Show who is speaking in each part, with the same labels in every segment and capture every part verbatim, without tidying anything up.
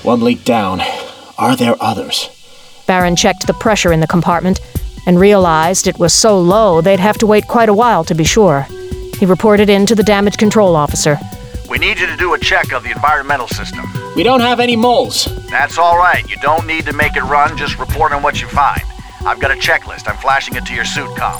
Speaker 1: One leak down. Are there others?
Speaker 2: Baron checked the pressure in the compartment and realized it was so low they'd have to wait quite a while to be sure. He reported in to the damage control officer.
Speaker 3: We need you to do a check of the environmental system.
Speaker 1: We don't have any moles.
Speaker 3: That's all right. You don't need to make it run. Just report on what you find. I've got a checklist. I'm flashing it to your suit comm.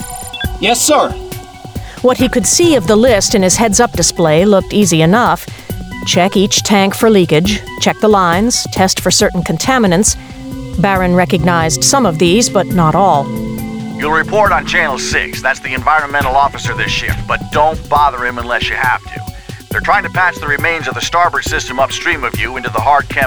Speaker 1: Yes, sir.
Speaker 2: What he could see of the list in his heads-up display looked easy enough. Check each tank for leakage, check the lines, test for certain contaminants. Baron recognized some of these, but not all.
Speaker 3: You'll report on Channel six. That's the environmental officer this shift, but don't bother him unless you have to. They're trying to patch the remains of the starboard system upstream of you into the hard chem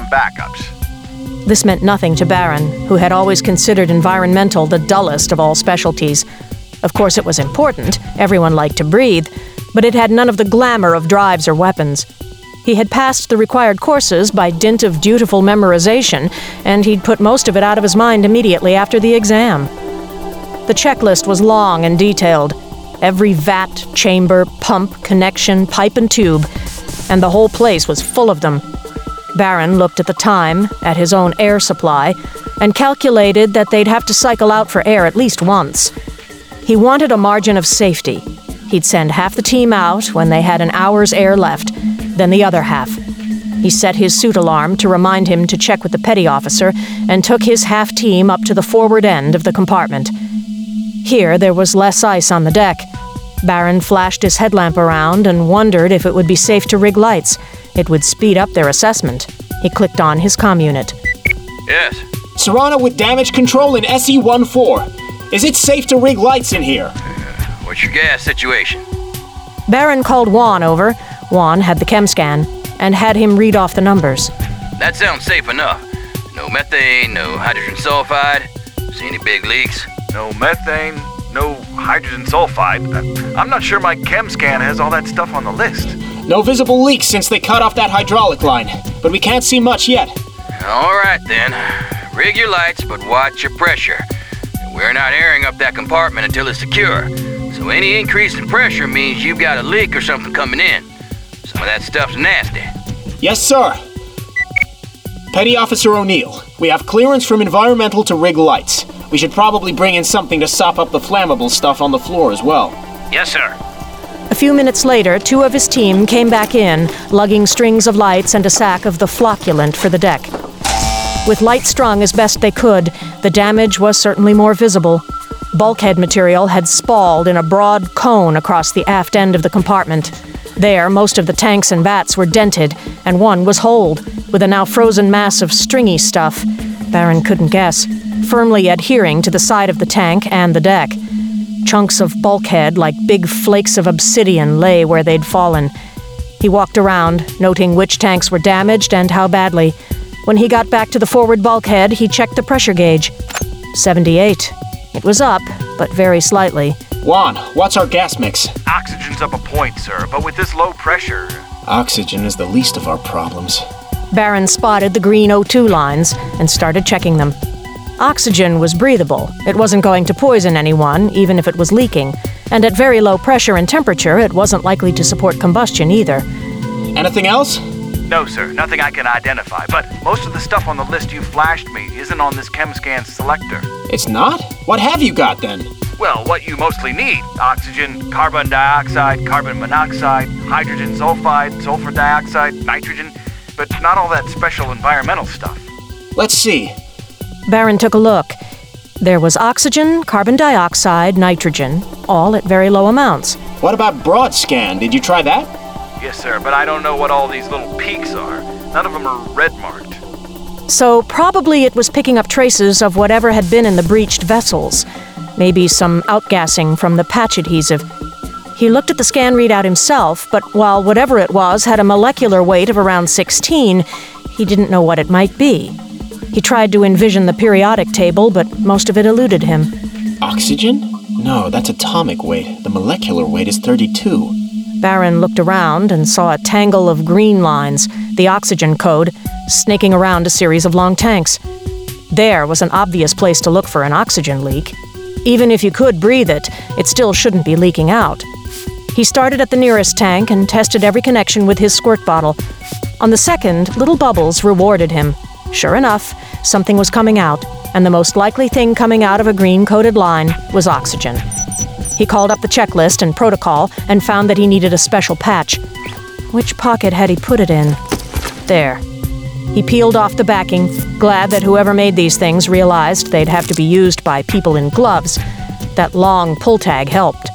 Speaker 3: backups.
Speaker 2: This meant nothing to Baron, who had always considered environmental the dullest of all specialties. Of course, it was important. Everyone liked to breathe, but it had none of the glamour of drives or weapons. He had passed the required courses by dint of dutiful memorization, and he'd put most of it out of his mind immediately after the exam. The checklist was long and detailed. Every vat, chamber, pump, connection, pipe and tube, and the whole place was full of them. Baron looked at the time, at his own air supply, and calculated that they'd have to cycle out for air at least once. He wanted a margin of safety. He'd send half the team out when they had an hour's air left, then the other half. He set his suit alarm to remind him to check with the petty officer and took his half team up to the forward end of the compartment. Here, there was less ice on the deck. Baron flashed his headlamp around and wondered if it would be safe to rig lights. It would speed up their assessment. He clicked on his comm unit.
Speaker 4: Yes.
Speaker 1: Serrano with damage control in S E fourteen. Is it safe to rig lights in here?
Speaker 4: Uh, what's your gas situation?
Speaker 2: Baron called Juan over. Juan had the chem scan and had him read off the numbers.
Speaker 4: That sounds safe enough. No methane, no hydrogen sulfide. See any big leaks?
Speaker 3: No methane, no hydrogen sulfide. I'm not sure my chem scan has all that stuff on the list.
Speaker 1: No visible leaks since they cut off that hydraulic line, but we can't see much yet.
Speaker 4: All right, then. Rig your lights, but watch your pressure. We're not airing up that compartment until it's secure, so any increase in pressure means you've got a leak or something coming in. Some of that stuff's nasty.
Speaker 1: Yes, sir. Petty Officer O'Neill, we have clearance from environmental to rig lights. We should probably bring in something to sop up the flammable stuff on the floor as well.
Speaker 3: Yes, sir.
Speaker 2: A few minutes later, two of his team came back in, lugging strings of lights and a sack of the flocculant for the deck. With light strung as best they could, the damage was certainly more visible. Bulkhead material had spalled in a broad cone across the aft end of the compartment. There, most of the tanks and vats were dented, and one was holed, with a now frozen mass of stringy stuff. Baron couldn't guess, firmly adhering to the side of the tank and the deck. Chunks of bulkhead, like big flakes of obsidian, lay where they'd fallen. He walked around, noting which tanks were damaged and how badly. When he got back to the forward bulkhead, he checked the pressure gauge. seventy-eight. It was up, but very slightly.
Speaker 1: Juan, what's our gas mix?
Speaker 3: Oxygen's up a point, sir, but with this low pressure...
Speaker 1: Oxygen is the least of our problems.
Speaker 2: Baron spotted the green O two lines and started checking them. Oxygen was breathable. It wasn't going to poison anyone, even if it was leaking. And at very low pressure and temperature, it wasn't likely to support combustion either.
Speaker 1: Anything else?
Speaker 3: No, sir. Nothing I can identify. But most of the stuff on the list you flashed me isn't on this ChemScan selector.
Speaker 1: It's not? What have you got, then?
Speaker 3: Well, what you mostly need. Oxygen, carbon dioxide, carbon monoxide, hydrogen sulfide, sulfur dioxide, nitrogen, but not all that special environmental stuff.
Speaker 1: Let's see.
Speaker 2: Baron took a look. There was oxygen, carbon dioxide, nitrogen, all at very low amounts.
Speaker 1: What about broad scan? Did you try that?
Speaker 3: Yes, sir, but I don't know what all these little peaks are. None of them are red-marked.
Speaker 2: So probably it was picking up traces of whatever had been in the breached vessels. Maybe some outgassing from the patch adhesive. He looked at the scan readout himself, but while whatever it was had a molecular weight of around sixteen, he didn't know what it might be. He tried to envision the periodic table, but most of it eluded him.
Speaker 1: Oxygen? No, that's atomic weight. The molecular weight is thirty-two.
Speaker 2: Baron looked around and saw a tangle of green lines, the oxygen code, snaking around a series of long tanks. There was an obvious place to look for an oxygen leak. Even if you could breathe it, it still shouldn't be leaking out. He started at the nearest tank and tested every connection with his squirt bottle. On the second, little bubbles rewarded him. Sure enough, something was coming out, and the most likely thing coming out of a green-coated line was oxygen. He called up the checklist and protocol and found that he needed a special patch. Which pocket had he put it in? There. He peeled off the backing, glad that whoever made these things realized they'd have to be used by people in gloves. That long pull tag helped.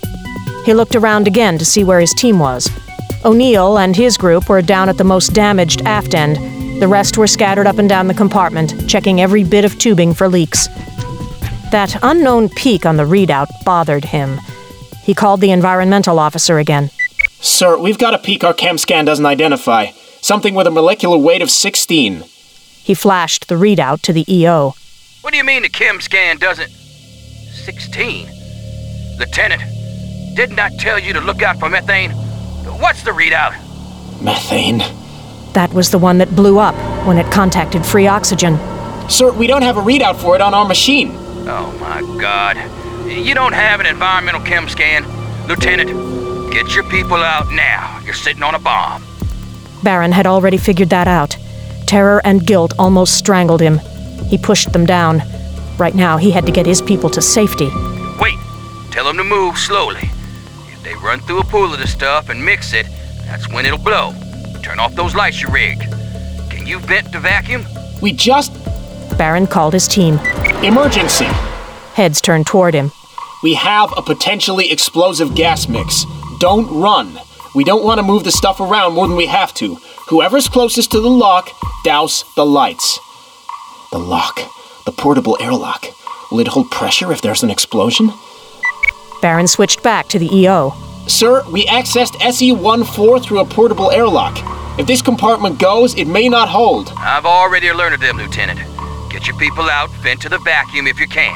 Speaker 2: He looked around again to see where his team was. O'Neill and his group were down at the most damaged aft end. The rest were scattered up and down the compartment, checking every bit of tubing for leaks. That unknown peak on the readout bothered him. He called the environmental officer again.
Speaker 1: Sir, we've got a peak our chem scan doesn't identify. Something with a molecular weight of sixteen.
Speaker 2: He flashed the readout to the E O.
Speaker 4: What do you mean the chem scan doesn't... sixteen? Lieutenant, didn't I tell you to look out for methane? What's the readout?
Speaker 1: Methane.
Speaker 2: That was the one that blew up when it contacted free oxygen.
Speaker 1: Sir, we don't have a readout for it on our machine.
Speaker 4: Oh my God. You don't have an environmental chem scan? Lieutenant, get your people out now. You're sitting on a bomb.
Speaker 2: Baron had already figured that out. Terror and guilt almost strangled him. He pushed them down. Right now, he had to get his people to safety.
Speaker 4: Wait. Tell them to move slowly. If they run through a pool of the stuff and mix it, that's when it'll blow. Turn off those lights you rigged. Can you vent the vacuum?
Speaker 1: We just...
Speaker 2: Baron called his team.
Speaker 1: Emergency.
Speaker 2: Heads turned toward him.
Speaker 1: We have a potentially explosive gas mix. Don't run. We don't want to move the stuff around more than we have to. Whoever's closest to the lock, douse the lights. The lock. The portable airlock. Will it hold pressure if there's an explosion?
Speaker 2: Baron switched back to the E O.
Speaker 1: Sir, we accessed S E fourteen through a portable airlock. If this compartment goes, it may not hold.
Speaker 4: I've already alerted them, Lieutenant. Get your people out, vent to the vacuum if you can.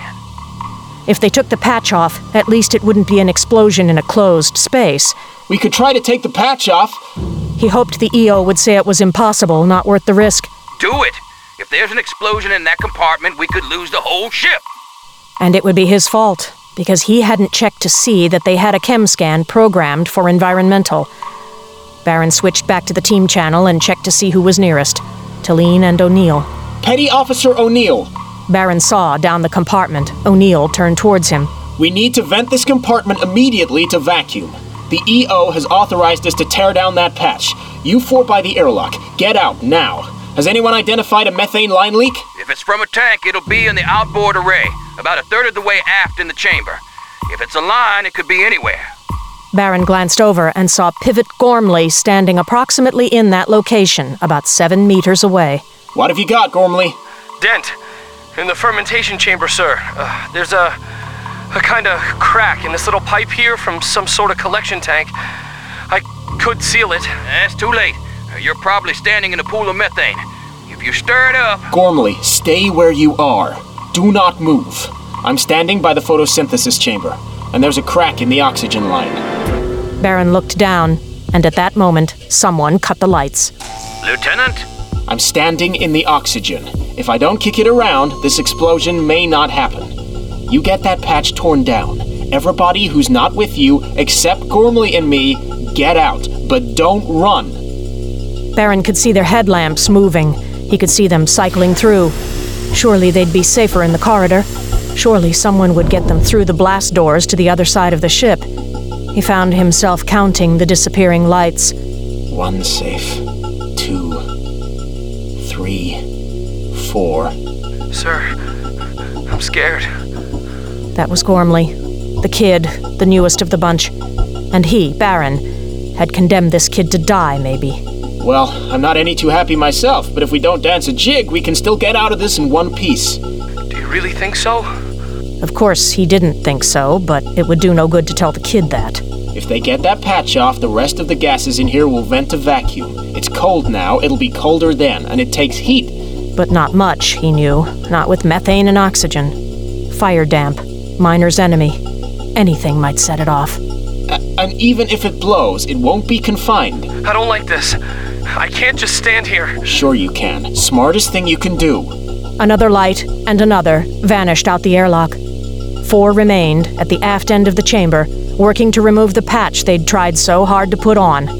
Speaker 2: If they took the patch off, at least it wouldn't be an explosion in a closed space.
Speaker 1: We could try to take the patch off.
Speaker 2: He hoped the E O would say it was impossible, not worth the risk.
Speaker 4: Do it! If there's an explosion in that compartment, we could lose the whole ship.
Speaker 2: And it would be his fault, because he hadn't checked to see that they had a chem scan programmed for environmental. Baron switched back to the team channel and checked to see who was nearest. Talene and O'Neill.
Speaker 1: Petty Officer O'Neill.
Speaker 2: Baron saw down the compartment. O'Neill turned towards him.
Speaker 1: We need to vent this compartment immediately to vacuum. The E O has authorized us to tear down that patch. You four by the airlock. Get out now. Has anyone identified a methane line leak?
Speaker 4: If it's from a tank, it'll be in the outboard array, about a third of the way aft in the chamber. If it's a line, it could be anywhere.
Speaker 2: Baron glanced over and saw Pivot Gormley standing approximately in that location, about seven meters away.
Speaker 1: What have you got, Gormley?
Speaker 5: Dent. In the fermentation chamber, sir. Uh, there's a... a kind of crack in this little pipe here from some sort of collection tank. I could seal it.
Speaker 4: That's too late. You're probably standing in a pool of methane. If you stir it up...
Speaker 1: Gormley, stay where you are. Do not move. I'm standing by the photosynthesis chamber, and there's a crack in the oxygen line.
Speaker 2: Baron looked down, and at that moment, someone cut the lights.
Speaker 4: Lieutenant?
Speaker 1: I'm standing in the oxygen. If I don't kick it around, this explosion may not happen. You get that patch torn down. Everybody who's not with you, except Gormley and me, get out, but don't run.
Speaker 2: Baron could see their headlamps moving. He could see them cycling through. Surely they'd be safer in the corridor. Surely someone would get them through the blast doors to the other side of the ship. He found himself counting the disappearing lights.
Speaker 1: One safe. Two. Three. Four.
Speaker 5: Sir, I'm scared.
Speaker 2: That was Gormley, the kid, the newest of the bunch. And he, Baron, had condemned this kid to die, maybe.
Speaker 1: Well, I'm not any too happy myself, but if we don't dance a jig, we can still get out of this in one piece.
Speaker 5: Do you really think so?
Speaker 2: Of course, he didn't think so, but it would do no good to tell the kid that.
Speaker 1: If they get that patch off, the rest of the gases in here will vent to vacuum. It's cold now, it'll be colder then, and it takes heat.
Speaker 2: But not much, he knew. Not with methane and oxygen. Fire damp. Miner's enemy. Anything might set it off.
Speaker 1: Uh, and even if it blows, it won't be confined.
Speaker 5: I don't like this. I can't just stand here.
Speaker 1: Sure you can. Smartest thing you can do.
Speaker 2: Another light and another vanished out the airlock. Four remained at the aft end of the chamber, working to remove the patch they'd tried so hard to put on.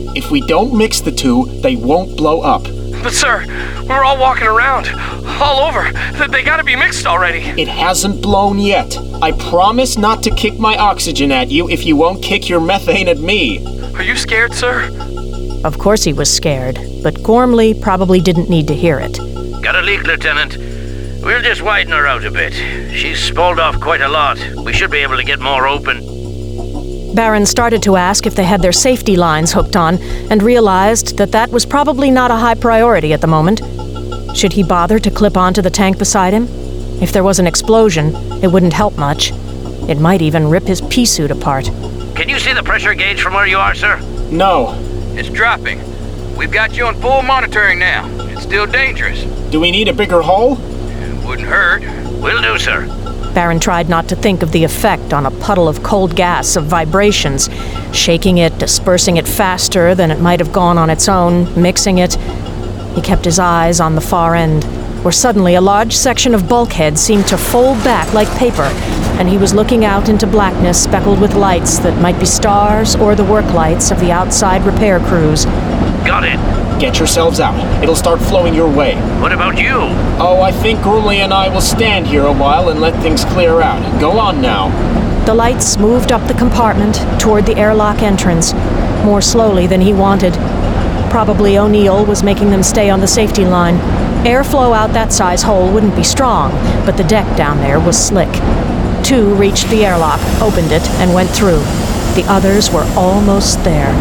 Speaker 1: If we don't mix the two, they won't blow up.
Speaker 5: But sir, we're all walking around, all over. They gotta be mixed already.
Speaker 1: It hasn't blown yet. I promise not to kick my oxygen at you if you won't kick your methane at me.
Speaker 5: Are you scared, sir?
Speaker 2: Of course he was scared, but Gormley probably didn't need to hear it.
Speaker 6: Got a leak, Lieutenant. We'll just widen her out a bit. She's spalled off quite a lot. We should be able to get more open.
Speaker 2: Baron started to ask if they had their safety lines hooked on, and realized that that was probably not a high priority at the moment. Should he bother to clip onto the tank beside him? If there was an explosion, it wouldn't help much. It might even rip his pea suit apart.
Speaker 6: Can you see the pressure gauge from where you are, sir?
Speaker 1: No.
Speaker 4: It's dropping. We've got you on full monitoring now. It's still dangerous.
Speaker 1: Do we need a bigger hole?
Speaker 4: It wouldn't hurt.
Speaker 6: Will do, sir.
Speaker 2: Baron tried not to think of the effect on a puddle of cold gas of vibrations, shaking it, dispersing it faster than it might have gone on its own, mixing it. He kept his eyes on the far end, where suddenly a large section of bulkhead seemed to fold back like paper, and he was looking out into blackness speckled with lights that might be stars or the work lights of the outside repair crews.
Speaker 6: Got it.
Speaker 1: Get yourselves out. It'll start flowing your way.
Speaker 6: What about you?
Speaker 1: Oh, I think Gormley and I will stand here a while and let things clear out. Go on now.
Speaker 2: The lights moved up the compartment toward the airlock entrance, more slowly than he wanted. Probably O'Neill was making them stay on the safety line. Airflow out that size hole wouldn't be strong, but the deck down there was slick. Two reached the airlock, opened it, and went through. The others were almost there.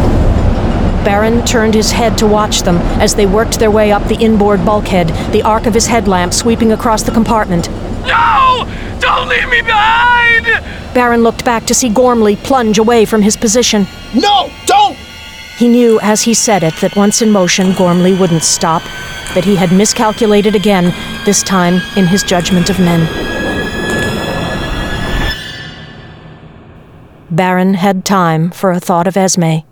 Speaker 2: Baron turned his head to watch them as they worked their way up the inboard bulkhead, the arc of his headlamp sweeping across the compartment.
Speaker 5: No! Don't leave me behind!
Speaker 2: Baron looked back to see Gormley plunge away from his position.
Speaker 1: No! Don't!
Speaker 2: He knew as he said it that once in motion, Gormley wouldn't stop, that he had miscalculated again, this time in his judgment of men. Baron had time for a thought of Esme.